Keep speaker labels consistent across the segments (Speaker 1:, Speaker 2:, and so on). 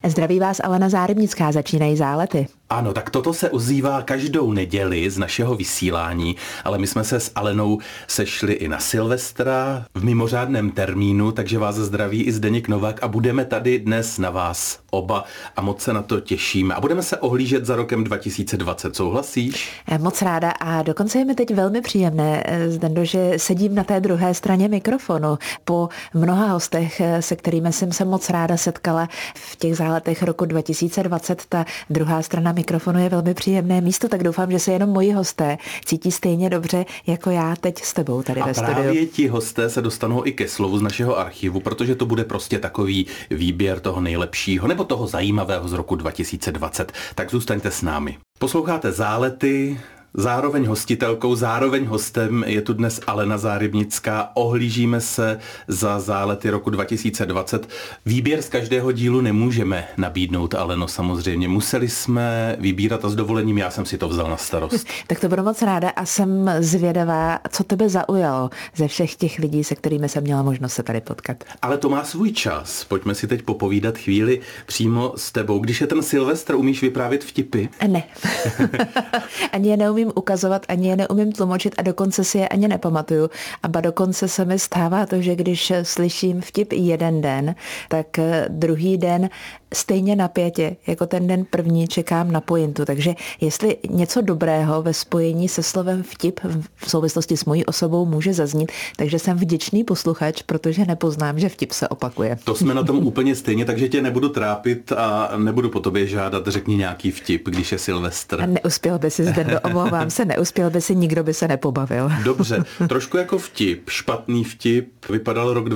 Speaker 1: Zdraví vás Alena Zárybnická, začínají Zálety.
Speaker 2: Ano, tak toto se ozývá každou neděli z našeho vysílání, ale my jsme se s Alenou sešli i na Silvestra v mimořádném termínu, takže vás zdraví i Zdeněk Novák a budeme tady dnes na vás oba a moc se na to těšíme. A budeme se ohlížet za rokem 2020, souhlasíš?
Speaker 1: Moc ráda a dokonce je mi teď velmi příjemné, Zdendo, že sedím na té druhé straně mikrofonu. Po mnoha hostech, se kterými jsem se moc ráda setkala v těch záletech roku 2020, ta druhá strana mikrofonu je velmi příjemné místo, tak doufám, že se jenom moji hosté cítí stejně dobře, jako já teď s tebou tady ve studiu.
Speaker 2: A právě ti hosté se dostanou i ke slovu z našeho archivu, protože to bude prostě takový výběr toho nejlepšího nebo toho zajímavého z roku 2020. Tak zůstaňte s námi. Posloucháte Zálety, zároveň hostitelkou, zároveň hostem je tu dnes Alena Zárybnická. Ohlížíme se za zálety roku 2020. Výběr z každého dílu nemůžeme nabídnout, Aleno, samozřejmě. Museli jsme vybírat a s dovolením já jsem si to vzal na starost.
Speaker 1: Tak to budu moc ráda a jsem zvědavá, co tebe zaujalo ze všech těch lidí, se kterými jsem měla možnost se tady potkat.
Speaker 2: Ale to má svůj čas. Pojďme si teď popovídat chvíli přímo s tebou. Když je ten Silvestr, umíš vyprávět vtipy?
Speaker 1: Ne. Ani je neumím ukazovat, ani je neumím tlumočit a dokonce si je ani nepamatuju. A ba dokonce se mi stává to, že když slyším vtip jeden den, tak druhý den stejně napětě, jako ten den první, čekám na pointu. Takže jestli něco dobrého ve spojení se slovem vtip v souvislosti s mojí osobou může zaznít, takže jsem vděčný posluchač, protože nepoznám, že vtip se opakuje.
Speaker 2: To jsme na tom úplně stejně, takže tě nebudu trápit a nebudu po tobě žádat, řekni nějaký vtip, když je Silvestr.
Speaker 1: Neuspěl by si zde, omlouvám se, neuspěl by si, nikdo by se nepobavil.
Speaker 2: Dobře, trošku jako vtip, špatný vtip, vypadal rok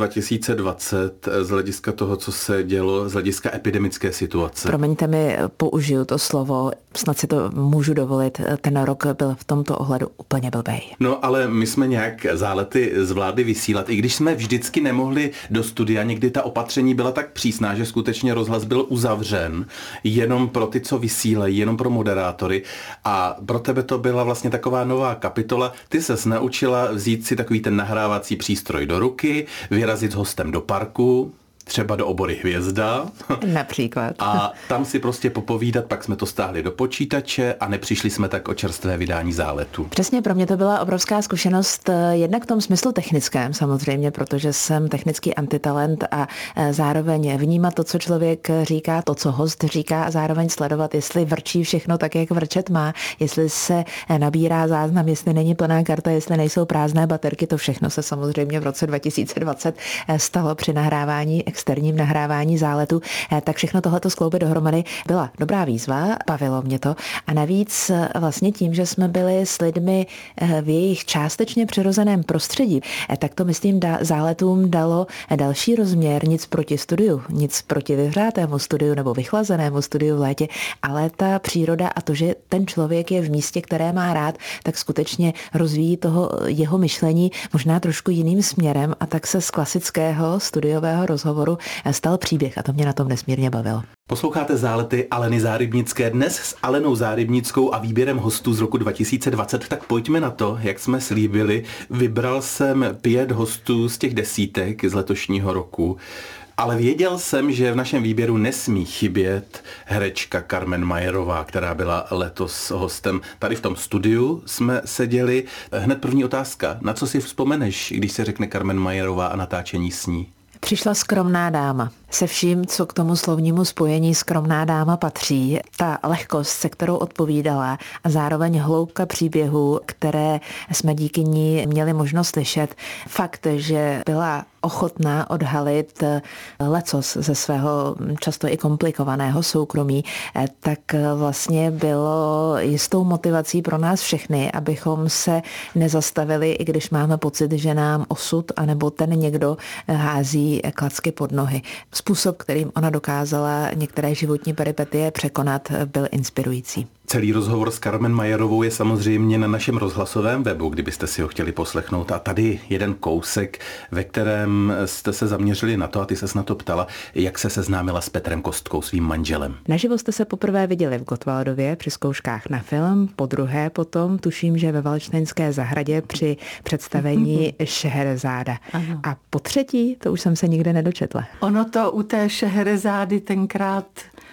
Speaker 2: 2020 z hlediska toho, co se dělo, z hlediska epidemické situace.
Speaker 1: Promiňte mi, použiju to slovo, snad si to můžu dovolit, ten rok byl v tomto ohledu úplně blbej.
Speaker 2: No ale my jsme nějak Zálety zvládli vysílat, i když jsme vždycky nemohli do studia, někdy ta opatření byla tak přísná, že skutečně rozhlas byl uzavřen jenom pro ty, co vysílají, jenom pro moderátory a pro tebe to byla vlastně taková nová kapitola. Ty ses naučila vzít si takový ten nahrávací přístroj do ruky, vyrazit s hostem do parku, třeba do Obory Hvězda.
Speaker 1: Například.
Speaker 2: A tam si prostě popovídat, pak jsme to stáhli do počítače a nepřišli jsme tak o čerstvé vydání Záletu.
Speaker 1: Přesně, pro mě to byla obrovská zkušenost, jednak v tom smyslu technickém samozřejmě, protože jsem technický antitalent a zároveň vnímat to, co člověk říká, to, co host říká a zároveň sledovat, jestli vrčí všechno tak, jak vrčet má, jestli se nabírá záznam, jestli není plná karta, jestli nejsou prázdné baterky, to všechno se samozřejmě v roce 2020 stalo při nahrávání, externím nahrávání Záletu, tak všechno tohleto skloubit dohromady byla dobrá výzva, bavilo mě to a navíc vlastně tím, že jsme byli s lidmi v jejich částečně přirozeném prostředí, tak to myslím Záletům dalo další rozměr, nic proti studiu, nic proti vyhřátému studiu nebo vychlazenému studiu v létě, ale ta příroda a to, že ten člověk je v místě, které má rád, tak skutečně rozvíjí toho jeho myšlení možná trošku jiným směrem a tak se z klasického studiového rozhovoru stal příběh a to mě na tom nesmírně bavilo.
Speaker 2: Posloucháte Zálety Aleny Zárybnické dnes s Alenou Zárybnickou a výběrem hostů z roku 2020. Tak pojďme na to, jak jsme slíbili. Vybral jsem 5 hostů z těch desítek z letošního roku. Ale věděl jsem, že v našem výběru nesmí chybět herečka Carmen Mayerová, která byla letos hostem. Tady v tom studiu jsme seděli. Hned první otázka. Na co si vzpomeneš, když se řekne Carmen Mayerová a natáčení s ní?
Speaker 1: Přišla skromná dáma. Se vším, co k tomu slovnímu spojení skromná dáma patří. Ta lehkost, se kterou odpovídala a zároveň hloubka příběhů, které jsme díky ní měli možnost slyšet. Fakt, že byla ochotná odhalit lecos ze svého často i komplikovaného soukromí, tak vlastně bylo jistou motivací pro nás všechny, abychom se nezastavili, i když máme pocit, že nám osud anebo ten někdo hází klacky pod nohy. Způsob, kterým ona dokázala některé životní peripetie překonat, byl inspirující.
Speaker 2: Celý rozhovor s Carmen Mayerovou je samozřejmě na našem rozhlasovém webu, kdybyste si ho chtěli poslechnout. A tady jeden kousek, ve kterém jste se zaměřili na to, a ty ses na to ptala, jak se seznámila s Petrem Kostkou, svým manželem.
Speaker 1: Naživo jste se poprvé viděli v Gottwaldově při zkouškách na film, podruhé potom, tuším, že ve Valdštejnské zahradě při představení Šeherezáda. Ano. A po třetí, to už jsem se nikde nedočetla.
Speaker 3: Ono to u té Šeherezády tenkrát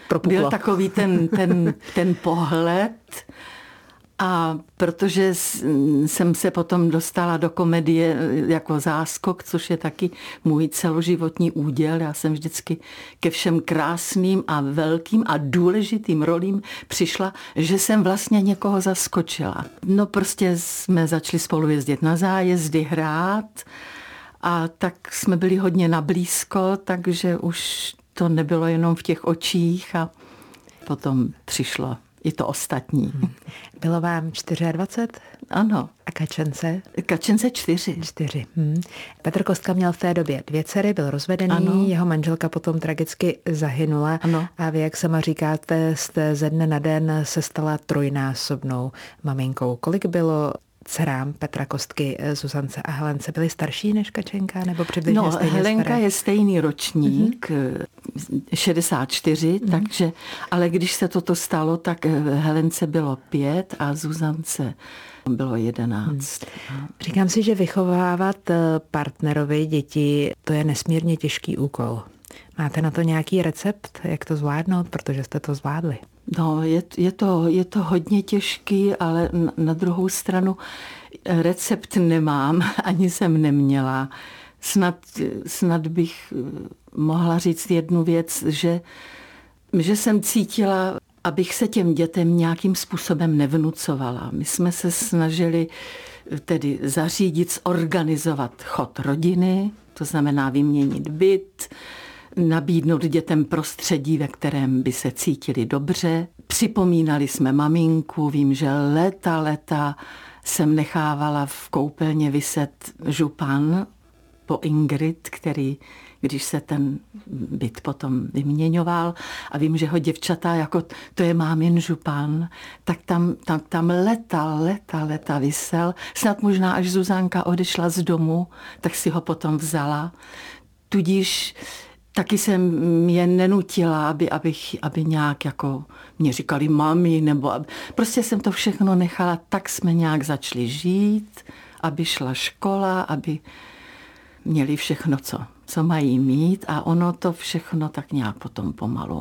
Speaker 1: propuklo.
Speaker 3: Byl takový ten pohled. A protože jsem se potom dostala do komedie jako záskok, což je taky můj celoživotní úděl, já jsem vždycky ke všem krásným a velkým a důležitým rolím přišla, že jsem vlastně někoho zaskočila. No prostě jsme začali spolu jezdit na zájezdy, hrát a tak jsme byli hodně nablízko, takže už to nebylo jenom v těch očích a potom přišlo i to ostatní.
Speaker 1: Bylo vám 24?
Speaker 3: Ano.
Speaker 1: A Kačence?
Speaker 3: Kačence 4.
Speaker 1: 4. Petr Kostka měl v té době 2 dcery, byl rozvedený, ano. Jeho manželka potom tragicky zahynula.
Speaker 3: Ano.
Speaker 1: A vy, jak sama říkáte, jste ze dne na den se stala trojnásobnou maminkou. Kolik bylo dcerám Petra Kostky, Zuzance a Helence? Byly starší než Kačenka nebo přibližně stejně
Speaker 3: Helenka
Speaker 1: staré?
Speaker 3: je stejný ročník, 64, takže, ale když se toto stalo, tak Helence bylo 5 a Zuzance bylo 11.
Speaker 1: Říkám si, že vychovávat partnerovi děti, to je nesmírně těžký úkol. Máte na to nějaký recept, jak to zvládnout, protože jste to zvládli?
Speaker 3: No, je to hodně těžký, ale na druhou stranu recept nemám, ani jsem neměla. Snad bych mohla říct jednu věc, že jsem cítila, abych se těm dětem nějakým způsobem nevnucovala. My jsme se snažili tedy zařídit, zorganizovat chod rodiny, to znamená vyměnit byt, nabídnout dětem prostředí, ve kterém by se cítili dobře. Připomínali jsme maminku, vím, že léta jsem nechávala v koupelně viset župan po Ingrid, který, když se ten byt potom vyměňoval a vím, že ho děvčata, jako to je mámin župan, tak tam leta visel. Snad možná, až Zuzánka odešla z domu, tak si ho potom vzala. Tudíž taky jsem je nenutila, aby nějak jako mě říkali mami, nebo prostě jsem to všechno nechala, tak jsme nějak začali žít, aby šla škola, aby měli všechno, co mají mít a ono to všechno tak nějak potom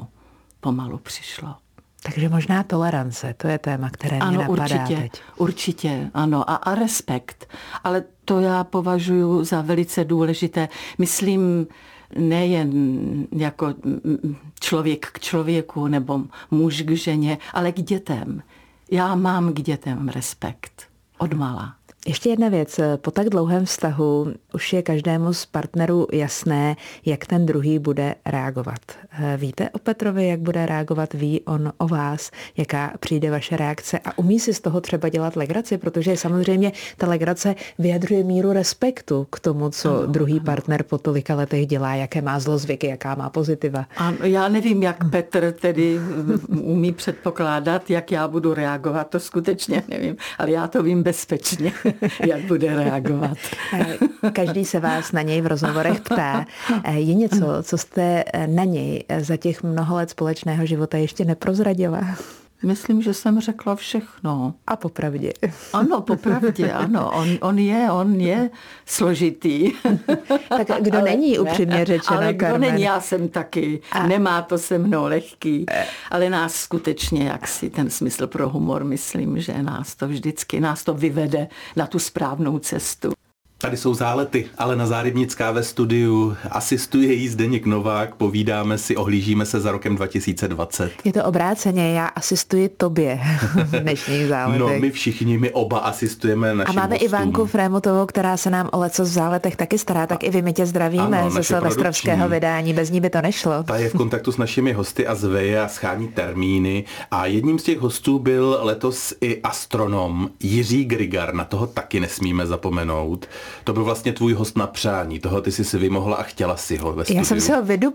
Speaker 3: pomalu přišlo.
Speaker 1: Takže možná tolerance, to je téma, které mě napadá teď.
Speaker 3: Určitě, ano. A respekt. Ale to já považuji za velice důležité. Myslím, nejen jako člověk k člověku nebo muž k ženě, ale k dětem. Já mám k dětem respekt. Odmala.
Speaker 1: Ještě jedna věc. Po tak dlouhém vztahu už je každému z partnerů jasné, jak ten druhý bude reagovat. Víte o Petrovi, jak bude reagovat? Ví on o vás? Jaká přijde vaše reakce? A umí si z toho třeba dělat legraci? Protože samozřejmě ta legrace vyjadřuje míru respektu k tomu, co druhý partner po tolika letech dělá, jaké má zlozvyky, jaká má pozitiva.
Speaker 3: A já nevím, jak Petr tedy umí předpokládat, jak já budu reagovat. To skutečně nevím, ale já to vím bezpečně. Jak bude reagovat.
Speaker 1: Každý se vás na něj v rozhovorech ptá. Je něco, co jste na něj za těch mnoho let společného života ještě neprozradila?
Speaker 3: Myslím, že jsem řekla všechno.
Speaker 1: A popravdě.
Speaker 3: Ano, popravdě, ano. On je složitý.
Speaker 1: Tak kdo není, upřímně řečeno,
Speaker 3: ale kdo
Speaker 1: Carmen?
Speaker 3: není, já jsem taky. Nemá to se mnou lehký. Ale nás skutečně, jaksi ten smysl pro humor, myslím, že nás to vyvede na tu správnou cestu.
Speaker 2: Tady jsou zálety, ale na Zárybnická ve studiu asistuje jí Zdeněk Novák, povídáme si, ohlížíme se za rokem 2020.
Speaker 1: Je to obráceně, já asistuji tobě v dnešních záletech.
Speaker 2: No, my oba asistujeme našim
Speaker 1: A máme
Speaker 2: hostům.
Speaker 1: Ivanku Frémutovou, která se nám o lecos v záletech taky stará, tak i vy my tě zdravíme
Speaker 2: ano,
Speaker 1: ze silvestrovského vydání, bez ní by to nešlo.
Speaker 2: Ta je v kontaktu s našimi hosty a zveje a schání termíny a jedním z těch hostů byl letos i astronom Jiří Grigar, na toho taky nesmíme zapomenout. To byl vlastně tvůj host na přání, toho ty jsi si vymohla a chtěla si ho ve studiu.
Speaker 1: Já jsem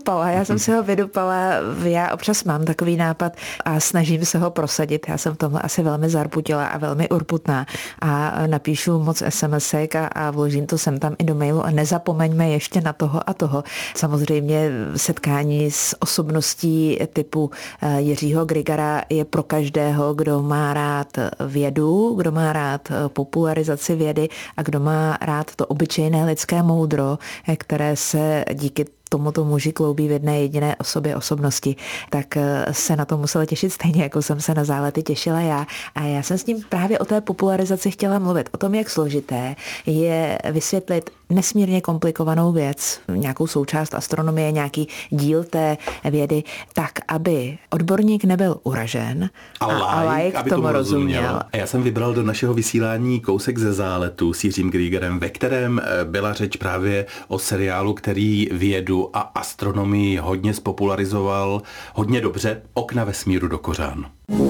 Speaker 1: si ho vydupala, já občas mám takový nápad a snažím se ho prosadit. Já jsem v tomhle asi velmi zarputila a velmi urputná a napíšu moc SMSek a vložím to sem tam i do mailu a nezapomeňme ještě na toho a toho. Samozřejmě setkání s osobností typu Jiřího Grigara je pro každého, kdo má rád vědu, kdo má rád popularizaci vědy a kdo má rád to obyčejné lidské moudro, které se díky tomuto muži kloubí v jedné jediné osobě osobnosti, tak se na to musela těšit stejně, jako jsem se na Zálety těšila já. A já jsem s ním právě o té popularizaci chtěla mluvit, o tom, jak složité je vysvětlit nesmírně komplikovanou věc, nějakou součást astronomie, nějaký díl té vědy, tak, aby odborník nebyl uražen a laik
Speaker 2: aby
Speaker 1: tomu rozuměl.
Speaker 2: A já jsem vybral do našeho vysílání kousek ze Záletu s Jiřím Griegerem, ve kterém byla řeč právě o seriálu, který vědu a astronomii hodně spopularizoval, hodně dobře, Okna vesmíru do kořán.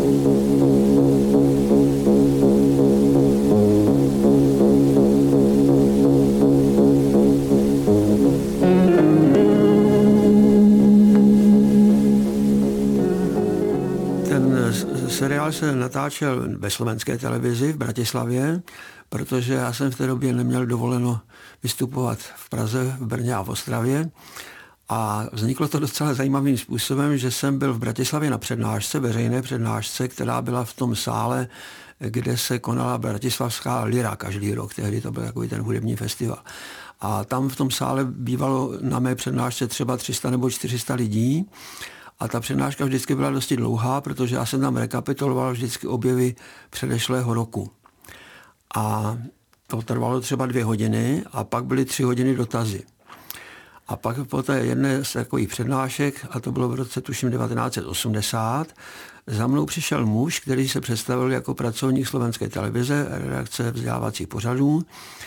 Speaker 4: Seriál se natáčel ve slovenské televizi v Bratislavě, protože já jsem v té době neměl dovoleno vystupovat v Praze, v Brně a v Ostravě. A vzniklo to docela zajímavým způsobem, že jsem byl v Bratislavě na přednášce, veřejné přednášce, která byla v tom sále, kde se konala bratislavská Lyra každý rok. Tehdy to byl takový ten hudební festival. A tam v tom sále bývalo na mé přednášce třeba 300 nebo 400 lidí. A ta přednáška vždycky byla dosti dlouhá, protože já jsem tam rekapituloval vždycky objevy předešlého roku. A to trvalo třeba 2 hodiny a pak byly 3 hodiny dotazy. A pak po té jedné z takových přednášek, a to bylo v roce tuším 1980, za mnou přišel muž, který se představil jako pracovník slovenské televize, redakce vzdělávacích pořadů.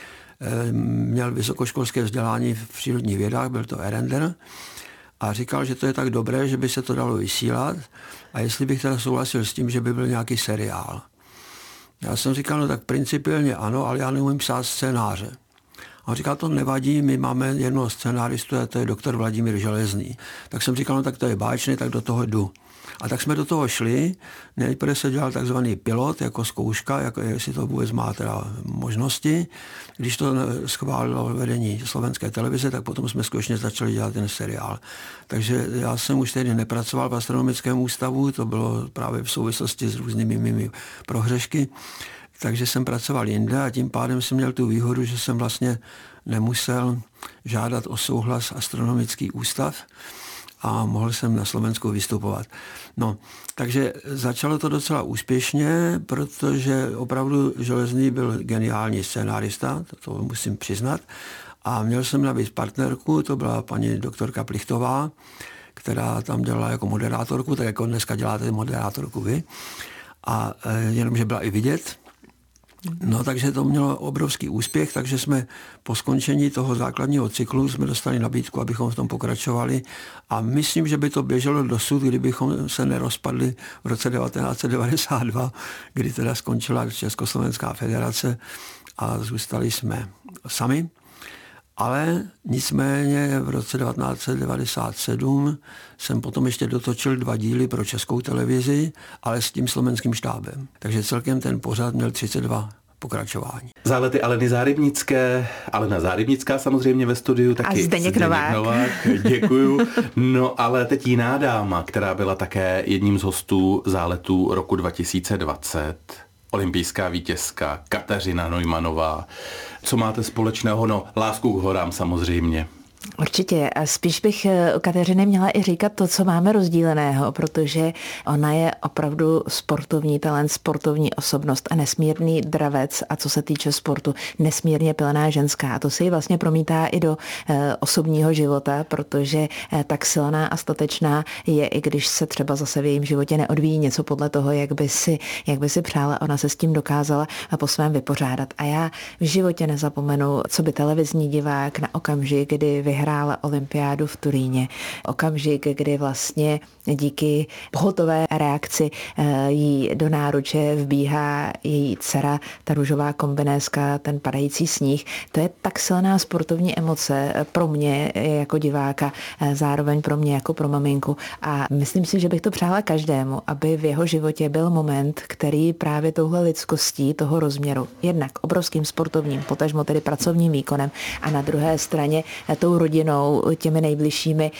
Speaker 4: Měl vysokoškolské vzdělání v přírodních vědách, byl to erender. A říkal, že to je tak dobré, že by se to dalo vysílat a jestli bych teda souhlasil s tím, že by byl nějaký seriál. Já jsem říkal, no tak principiálně ano, ale já neumím psát scénáře. A on říkal, to nevadí, my máme jednoho scénáristu a to je doktor Vladimír Železný. Tak jsem říkal, no tak to je báječný, tak do toho jdu. A tak jsme do toho šli, nejprve se dělal takzvaný pilot, jako zkouška, jako jestli to vůbec má teda možnosti. Když to schválilo vedení slovenské televize, tak potom jsme skutečně začali dělat ten seriál. Takže já jsem už tehdy nepracoval v astronomickém ústavu, to bylo právě v souvislosti s různými mými prohřešky, takže jsem pracoval jinde a tím pádem jsem měl tu výhodu, že jsem vlastně nemusel žádat o souhlas astronomický ústav, a mohl jsem na Slovensku vystupovat. No, takže začalo to docela úspěšně, protože opravdu Železný byl geniální scénárista, to musím přiznat, a měl jsem navíc partnerku, to byla paní doktorka Plichtová, která tam dělala jako moderátorku, tak jako dneska děláte moderátorku vy, a jenomže byla i vidět. No, takže to mělo obrovský úspěch, takže jsme po skončení toho základního cyklu jsme dostali nabídku, abychom v tom pokračovali a myslím, že by to běželo dosud, kdybychom se nerozpadli v roce 1992, kdy teda skončila Československá federace a zůstali jsme sami. Ale nicméně v roce 1997 jsem potom ještě dotočil 2 díly pro Českou televizi, ale s tím slovenským štábem. Takže celkem ten pořad měl 32 pokračování.
Speaker 2: Zálety Aleny Zárybnické, Alena Zárybnická samozřejmě ve studiu, taky
Speaker 1: a Zdeněk Novák.
Speaker 2: Děkuju. No ale teď jiná dáma, která byla také jedním z hostů záletů roku 2020. Olympijská vítězka Kateřina Neumannová. Co máte společného? No, lásku k horám samozřejmě.
Speaker 1: Určitě. A spíš bych o Kateřině měla i říkat to, co máme rozdíleného, protože ona je opravdu sportovní talent, sportovní osobnost a nesmírný dravec a co se týče sportu, nesmírně pilná ženská. A to se jí vlastně promítá i do osobního života, protože tak silná a statečná je, i když se třeba zase v jejím životě neodvíjí něco podle toho, jak by si přála, ona se s tím dokázala po svém vypořádat. A já v životě nezapomenu, co by televizní divák na okamžik, kdy vyhrála olympiádu v Turíně. Okamžik, kdy vlastně díky pohotové reakci jí do náruče vbíhá její dcera, ta růžová kombinézka, ten padající sníh. To je tak silná sportovní emoce pro mě jako diváka, zároveň pro mě jako pro maminku. A myslím si, že bych to přála každému, aby v jeho životě byl moment, který právě touhle lidskostí toho rozměru, jednak obrovským sportovním, potažmo tedy pracovním výkonem a na druhé straně tou rodinou, těmi nejbližšími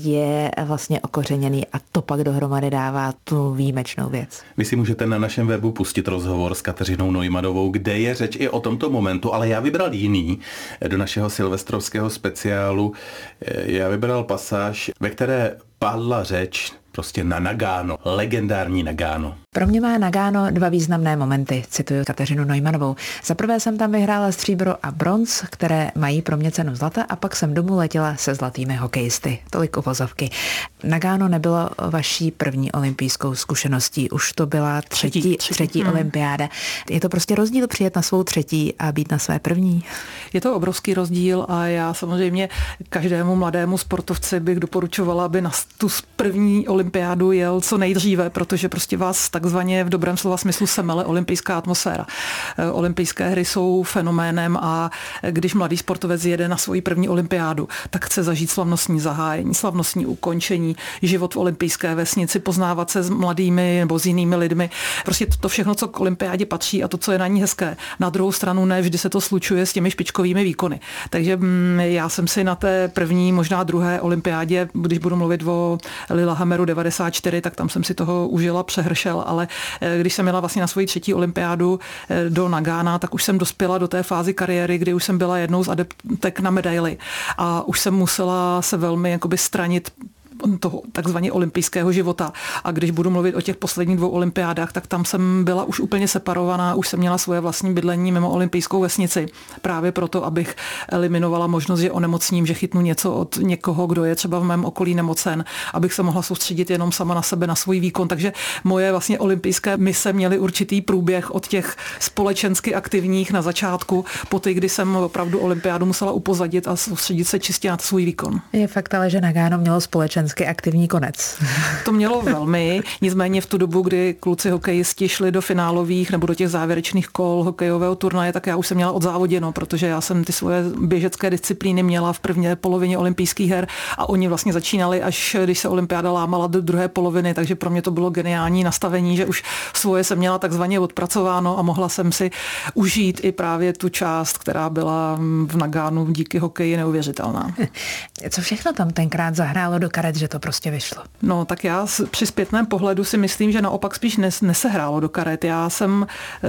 Speaker 1: je vlastně okořeněný a to pak dohromady dává tu výjimečnou věc.
Speaker 2: Vy si můžete na našem webu pustit rozhovor s Kateřinou Neumannovou, kde je řeč i o tomto momentu, ale já vybral jiný do našeho silvestrovského speciálu. Já vybral pasáž, ve které padla řeč prostě na Nagano, legendární Nagano.
Speaker 1: Pro mě má Nagano dva významné momenty, cituju Kateřinu Neumannovou. Za prvé jsem tam vyhrála stříbro a bronz, které mají pro mě cenu zlata, a pak jsem domů letěla se zlatými hokejisty. Tolik uvozovky. Nagano nebylo vaší první olympijskou zkušeností, už to byla třetí olympiáda. Je to prostě rozdíl přijet na svou třetí a být na své první?
Speaker 5: Je to obrovský rozdíl a já samozřejmě každému mladému sportovci bych doporučovala, aby na tu první olympiádu jel co nejdříve, protože prostě vás takzvaně v dobrém slova smyslu semele olympijská atmosféra. Olympijské hry jsou fenoménem a když mladý sportovec jede na svoji první olympiádu, tak chce zažít slavnostní zahájení, slavnostní ukončení, život v olympijské vesnici, poznávat se s mladými nebo s jinými lidmi. Prostě to všechno, co k olympiádě patří a to, co je na ní hezké. Na druhou stranu ne vždy se to slučuje s těmi špičkovými výkony. Takže já jsem si na té první, možná druhé olympiádě, když budu mluvit o Lillehammeru 94, tak tam jsem si toho užila přehršel, ale když jsem jela vlastně na svoji třetí olympiádu do Nagana, tak už jsem dospěla do té fázy kariéry, kdy už jsem byla jednou z adeptek na medaili a už jsem musela se velmi jakoby stranit toho takzvaně olympijského života. A když budu mluvit o těch posledních 2 olympiádách, tak tam jsem byla už úplně separovaná, už jsem měla svoje vlastní bydlení mimo olympijskou vesnici. Právě proto, abych eliminovala možnost, že onemocním, že chytnu něco od někoho, kdo je třeba v mém okolí nemocen, abych se mohla soustředit jenom sama na sebe, na svůj výkon. Takže moje vlastně olympijské mise měly určitý průběh od těch společensky aktivních na začátku, po ty, kdy jsem opravdu olympiádu musela upozadit a soustředit se čistě na svůj výkon.
Speaker 1: Je fakt ale, že Nagano mělo společenský aktivní konec.
Speaker 5: To mělo velmi, nicméně v tu dobu, kdy kluci hokejisti šli do finálových nebo do těch závěrečných kol hokejového turnaje, tak já už jsem měla odzávoděno, protože já jsem ty svoje běžecké disciplíny měla v první polovině olympijských her a oni vlastně začínali, až když se olympiáda lámala do druhé poloviny, takže pro mě to bylo geniální nastavení, že už svoje jsem měla takzvaně odpracováno a mohla jsem si užít i právě tu část, která byla v Naganu díky hokeji neuvěřitelná.
Speaker 1: Co všechno tam tenkrát zahrálo do karet, že to prostě vyšlo?
Speaker 5: No, tak já při zpětném pohledu si myslím, že naopak spíš nesehrálo do karet. Já jsem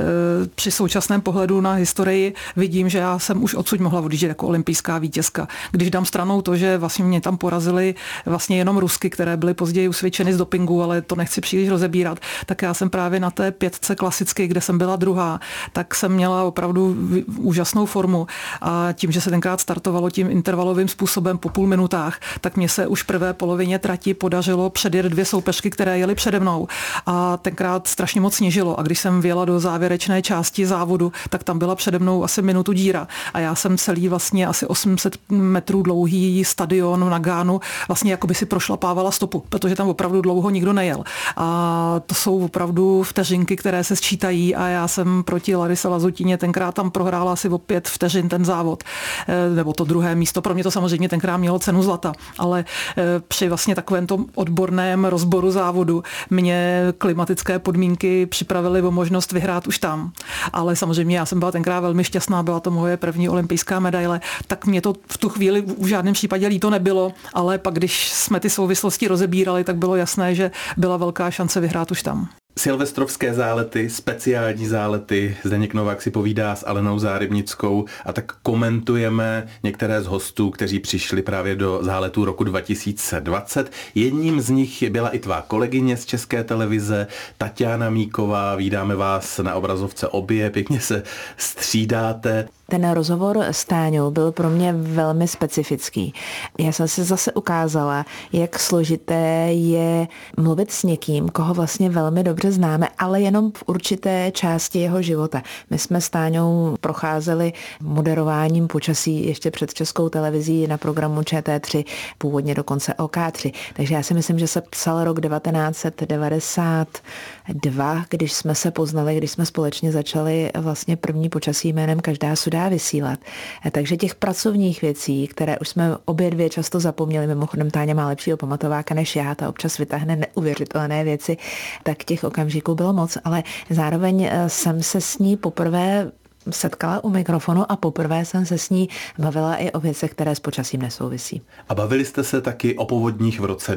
Speaker 5: při současném pohledu na historii vidím, že já jsem už odsud mohla odjíždět jako olympijská vítězka. Když dám stranou to, že vlastně mě tam porazili vlastně jenom Rusky, které byly později usvědčeny z dopingu, ale to nechci příliš rozebírat, tak já jsem právě na té 5 klasicky, kde jsem byla druhá, tak jsem měla opravdu úžasnou formu a tím, že se tenkrát startovalo tím intervalovým způsobem po půl minutách, tak mě se už prvé polovině trati podařilo předjet 2 soupeřky, které jely přede mnou a tenkrát strašně moc sněžilo a když jsem vjela do závěrečné části závodu, tak tam byla přede mnou asi minutu díra a já jsem celý vlastně asi 800 metrů dlouhý stadion v Naganu vlastně jako by si prošlapávala stopu, protože tam opravdu dlouho nikdo nejel. A to jsou opravdu vteřinky, které se sčítají a já jsem proti Larise Lazutině tenkrát tam prohrála asi o 5 vteřin ten závod, nebo to druhé místo. Pro mě to samozřejmě tenkrát mělo cenu zlata, ale při vlastně takovém tom odborném rozboru závodu mě klimatické podmínky připravily o možnost vyhrát už tam. Ale samozřejmě já jsem byla tenkrát velmi šťastná, byla to moje první olympijská medaile, tak mě to v tu chvíli v žádném případě líto nebylo, ale pak, když jsme ty souvislosti rozebírali, tak bylo jasné, že byla velká šance vyhrát už tam.
Speaker 2: Silvestrovské zálety, speciální zálety, Zdeněk Novák si povídá s Alenou Zárybnickou a tak komentujeme některé z hostů, kteří přišli právě do záletů roku 2020. Jedním z nich byla i tvá kolegyně z České televize, Tatiana Míková. Vídáme vás na obrazovce obě, pěkně se střídáte.
Speaker 1: Ten rozhovor s Táňou byl pro mě velmi specifický. Já jsem si zase ukázala, jak složité je mluvit s někým, koho vlastně velmi dobře známe, ale jenom v určité části jeho života. My jsme s Táňou procházeli moderováním počasí ještě před Českou televizí na programu ČT3, původně dokonce OK3. Takže já si myslím, že se psal rok 1992, když jsme se poznali, když jsme společně začali vlastně první počasí jménem Každá sudá vysílat. Takže těch pracovních věcí, které už jsme obě dvě často zapomněli, mimochodem Táňa má lepšího pamatováka než já, ta občas vytáhne neuvěřitelné věci, tak těch okamžiků bylo moc, ale zároveň jsem se s ní poprvé setkala u mikrofonu a poprvé jsem se s ní bavila i o věcech, které s počasím nesouvisí.
Speaker 2: A bavili jste se taky o povodních v roce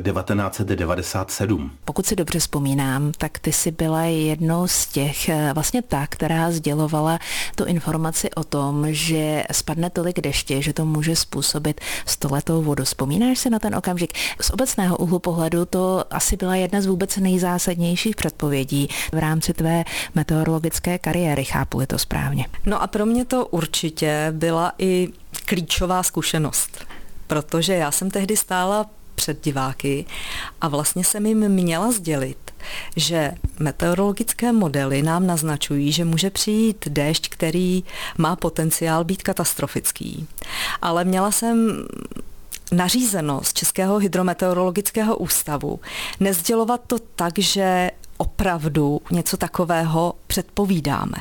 Speaker 2: 1997.
Speaker 1: Pokud si dobře vzpomínám, tak ty jsi byla jednou z těch, vlastně ta, která sdělovala tu informaci o tom, že spadne tolik deště, že to může způsobit 100letou vodu. Vzpomínáš si na ten okamžik? Z obecného úhlu pohledu to asi byla jedna z vůbec nejzásadnějších předpovědí v rámci tvé meteorologické kariéry, chápu-li to správně.
Speaker 6: No a pro mě to určitě byla i klíčová zkušenost, protože já jsem tehdy stála před diváky a vlastně jsem jim měla sdělit, že meteorologické modely nám naznačují, že může přijít déšť, který má potenciál být katastrofický. Ale měla jsem nařízeno z Českého hydrometeorologického ústavu nesdělovat to tak, že opravdu něco takového předpovídáme.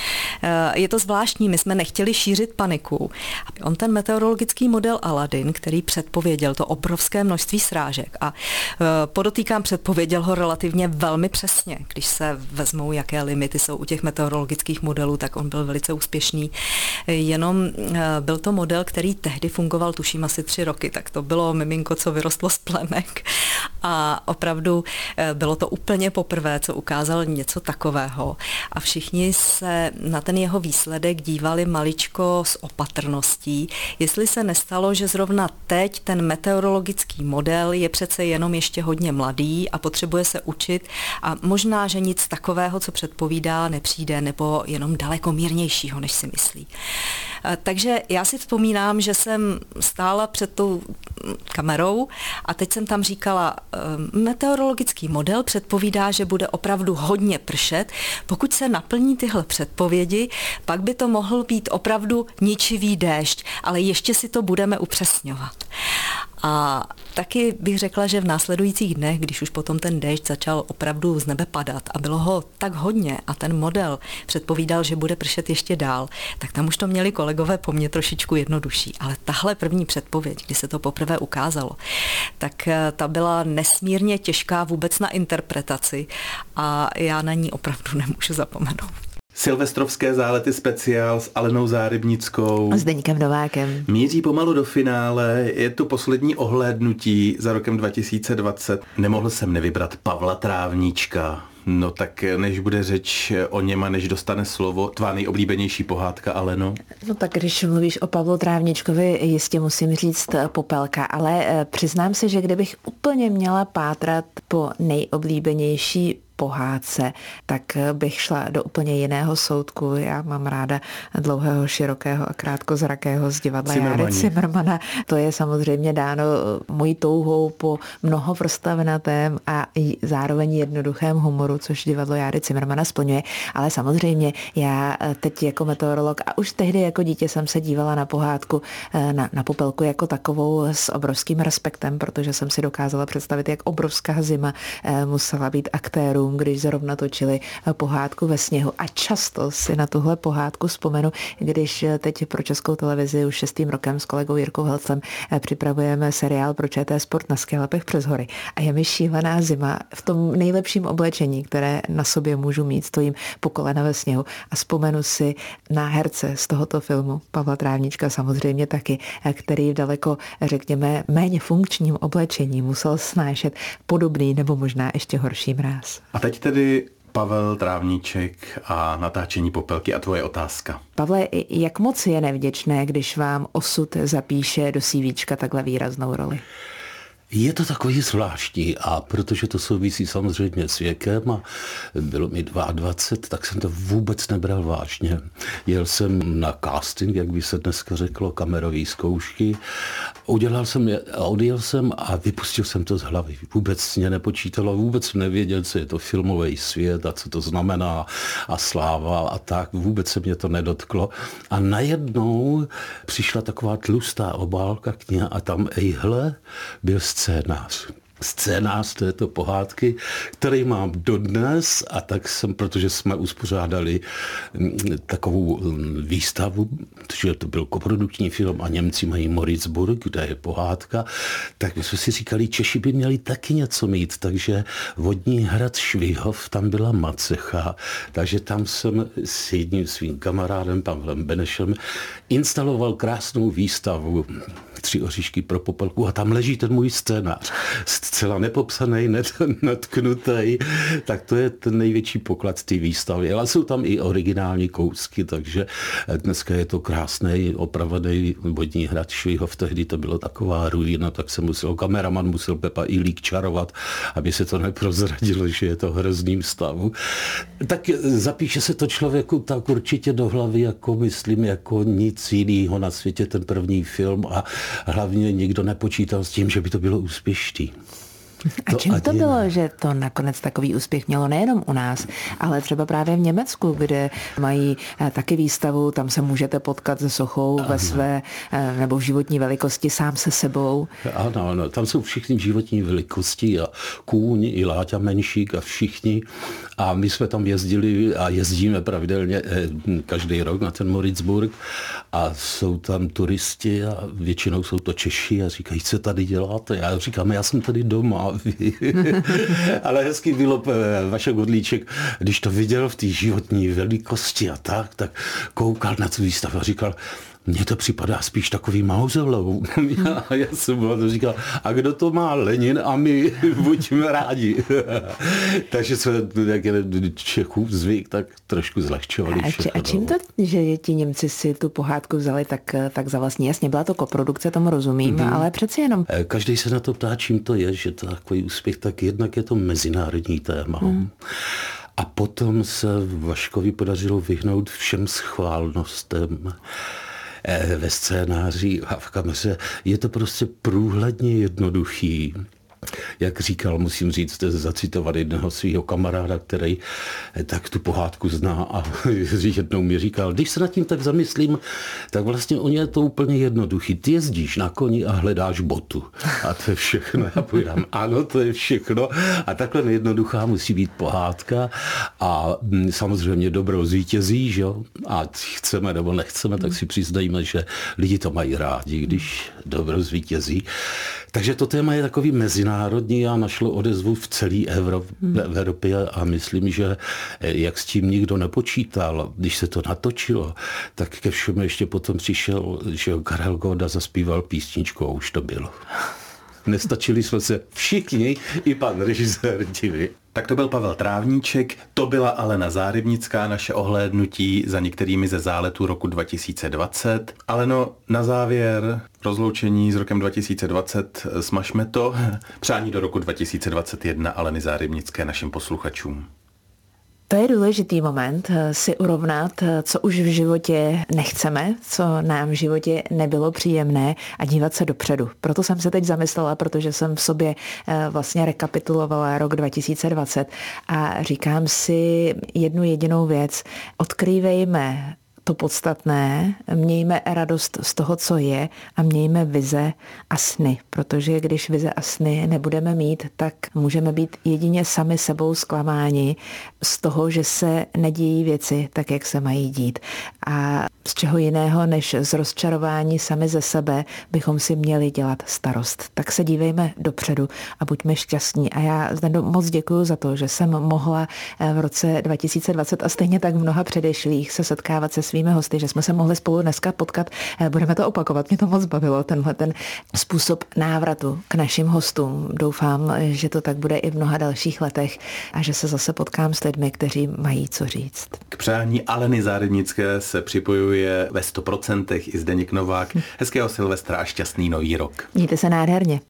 Speaker 6: Je to zvláštní, my jsme nechtěli šířit paniku. On ten meteorologický model Aladin, který předpověděl to obrovské množství srážek a podotýkám, předpověděl ho relativně velmi přesně. Když se vezmou, jaké limity jsou u těch meteorologických modelů, tak on byl velice úspěšný. Jenom byl to model, který tehdy fungoval, tuším, asi 3 roky, tak to bylo miminko, co vyrostlo z plenek. A opravdu bylo to úplně poprvé, co ukázal něco takového. A všichni se na ten jeho výsledek dívali maličko s opatrností, jestli se nestalo, že zrovna teď ten meteorologický model je přece jenom ještě hodně mladý a potřebuje se učit a možná, že nic takového, co předpovídá, nepřijde, nebo jenom daleko mírnějšího, než si myslí. Takže já si vzpomínám, že jsem stála před tou kamerou a teď jsem tam říkala, meteorologický model předpovídá, že bude opravdu hodně pršet. Pokud se naplní tyhle předpovědi, pak by to mohl být opravdu ničivý déšť, ale ještě si to budeme upřesňovat. A taky bych řekla, že v následujících dnech, když už potom ten déšť začal opravdu z nebe padat a bylo ho tak hodně a ten model předpovídal, že bude pršet ještě dál, tak tam už to měli kolegové po mně trošičku jednodušší. Ale tahle první předpověď, kdy se to poprvé ukázalo, tak ta byla nesmírně těžká vůbec na interpretaci a já na ní opravdu nemůžu zapomenout.
Speaker 2: Silvestrovské zálety speciál s Alenou Zárybnickou.
Speaker 1: A Zdeňkem Novákem.
Speaker 2: Míří pomalu do finále, je tu poslední ohlédnutí za rokem 2020. Nemohl jsem nevybrat Pavla Trávníčka. No tak než bude řeč o něm a než dostane slovo, tvá nejoblíbenější pohádka, Aleno?
Speaker 1: No tak když mluvíš o Pavlu Trávničkovi, jistě musím říct Popelka, ale přiznám se, že kdybych úplně měla pátrat po nejoblíbenější pohádce, tak bych šla do úplně jiného soudku. Já mám ráda Dlouhého, širokého a krátkozrakého z divadla Járy Cimrmana. To je samozřejmě dáno mojí touhou po mnohovrstevnatém a zároveň jednoduchém humoru, což divadlo Járy Cimrmana splňuje. Ale samozřejmě já teď jako meteorolog a už tehdy jako dítě jsem se dívala na pohádku, na Popelku jako takovou s obrovským respektem, protože jsem si dokázala představit, jak obrovská zima musela být aktérům, když zrovna točili pohádku ve sněhu. A často si na tuhle pohádku vzpomenu, když teď pro Českou televizi už 6. rokem s kolegou Jirkou Helcem připravujeme seriál pro ČT Sport Na skalpech přes hory. A je mi šílená zima v tom nejlepším oblečení, které na sobě můžu mít, stojím po kolena ve sněhu a vzpomenu si na herce z tohoto filmu, Pavla Trávníčka samozřejmě taky, který v daleko, řekněme, méně funkčním oblečení musel snášet podobný nebo možná ještě horší mráz.
Speaker 2: A teď tedy Pavel Trávníček a natáčení Popelky a tvoje otázka.
Speaker 1: Pavle, jak moc je nevděčné, když vám osud zapíše do CVčka takhle výraznou roli?
Speaker 7: Je to takový zvláštní a protože to souvisí samozřejmě s věkem a bylo mi 22, tak jsem to vůbec nebral vážně. Jel jsem na casting, jak by se dneska řeklo, kamerové zkoušky. Udělal jsem je a odjel jsem a vypustil jsem to z hlavy. Vůbec mě nepočítalo, vůbec nevěděl, co je to filmový svět a co to znamená a sláva a tak. Vůbec se mě to nedotklo. A najednou přišla taková tlustá obálka kniha a tam ejhle byl scénář. scénář této pohádky, který mám dodnes, a tak jsem, protože jsme uspořádali takovou výstavu, že to byl koprodukční film a Němci mají Moritzburg, kde je pohádka, tak my jsme si říkali, Češi by měli taky něco mít, takže Vodní hrad Švihov, tam byla macecha, takže tam jsem s jedním svým kamarádem Pavlem Benešem instaloval krásnou výstavu 3 oříšky pro Popelku a tam leží ten můj scénář. Zcela nepopsaný, netknutý, tak to je ten největší poklad té výstavy. Ale jsou tam i originální kousky, takže dneska je to krásný, opravený Vodní hrad Švihov. Tehdy to bylo taková ruina, tak se kameraman musel Pepa Ilík čarovat, aby se to neprozradilo, že je to v hrozným stavu. Tak zapíše se to člověku tak určitě do hlavy, jako myslím, jako nic jiného na světě, ten první film, a hlavně nikdo nepočítal s tím, že by to bylo úspěšný.
Speaker 1: A čím to bylo, že to nakonec takový úspěch mělo nejenom u nás, ale třeba právě v Německu, kde mají taky výstavu, tam se můžete potkat se sochou ve své, nebo v životní velikosti sám se sebou.
Speaker 7: Ano, tam jsou všichni v životní velikosti a Kůň, i Láďa Menšík a všichni. A my jsme tam jezdili a jezdíme pravidelně každý rok na ten Moritzburg a jsou tam turisti a většinou jsou to Češi a říkají, co tady děláte? Já říkám, já jsem tady doma. Ale hezky bylo, Vašek Godlíček, když to viděl v té životní velikosti a tak koukal na tu výstavu a říkal, mně to připadá spíš takový mauzoleum. Já jsem mu říkal, a kdo to má? Lenin a my buďme rádi. Takže jsme, jak je Čechů zvyk, tak trošku zlehčovali všechno.
Speaker 1: A čím to, že ti Němci si tu pohádku vzali tak za vlastní? Jasně, byla to koprodukce, tomu rozumím, ale přeci jenom.
Speaker 7: Každý se na to ptá, čím to je, že to takový úspěch, tak jednak je to mezinárodní téma. A potom se Vaškovi podařilo vyhnout všem schválnostem ve scénáři a v kameře. Je to prostě průhledně jednoduchý. Jak říkal, musím říct, zacitovat jednoho svého kamaráda, který tak tu pohádku zná a jednou mi říkal, když se nad tím tak zamyslím, tak vlastně on je to úplně jednoduchý. Ty jezdíš na koni a hledáš botu. A to je všechno. Já povídám, ano, to je všechno. A takhle nejednoduchá musí být pohádka a samozřejmě dobro zvítězí, že jo? A chceme nebo nechceme, tak si přiznajme, že lidi to mají rádi, když dobro zvítězí. Takže to téma je takový mezinárodní a našlo odezvu v celé Evropě a myslím, že jak s tím nikdo nepočítal, když se to natočilo, tak ke všemu ještě potom přišel, že Karel Góda zaspíval písničku a už to bylo. Nestačili jsme se všichni, i pan režisér divit.
Speaker 2: Tak to byl Pavel Trávníček, to byla Alena Zárybnická, naše ohlédnutí za některými ze záletů roku 2020. Aleno, na závěr rozloučení s rokem 2020, smažme to. Přání do roku 2021 Aleny Zárybnické našim posluchačům.
Speaker 1: To je důležitý moment si urovnat, co už v životě nechceme, co nám v životě nebylo příjemné a dívat se dopředu. Proto jsem se teď zamyslela, protože jsem v sobě vlastně rekapitulovala rok 2020 a říkám si jednu jedinou věc. Odkrývejme to podstatné, mějme radost z toho, co je a mějme vize a sny, protože když vize a sny nebudeme mít, tak můžeme být jedině sami sebou zklamáni z toho, že se nedějí věci tak, jak se mají dít. A z čeho jiného, než z rozčarování sami ze sebe, bychom si měli dělat starost. Tak se dívejme dopředu a buďme šťastní. A já Zdendo moc děkuju za to, že jsem mohla v roce 2020 a stejně tak v mnoha předešlých se setkávat se svými hosty, že jsme se mohli spolu dneska potkat. Budeme to opakovat. Mě to moc bavilo, tenhle ten způsob návratu k našim hostům. Doufám, že to tak bude i v mnoha dalších letech a že se zase potkám s lidmi, kteří mají co říct.
Speaker 2: K přání Aleny Zárybnické se připojuje ve 100% i Zdeněk Novák. Hezkého Silvestra a šťastný nový rok.
Speaker 1: Mějte se nádherně.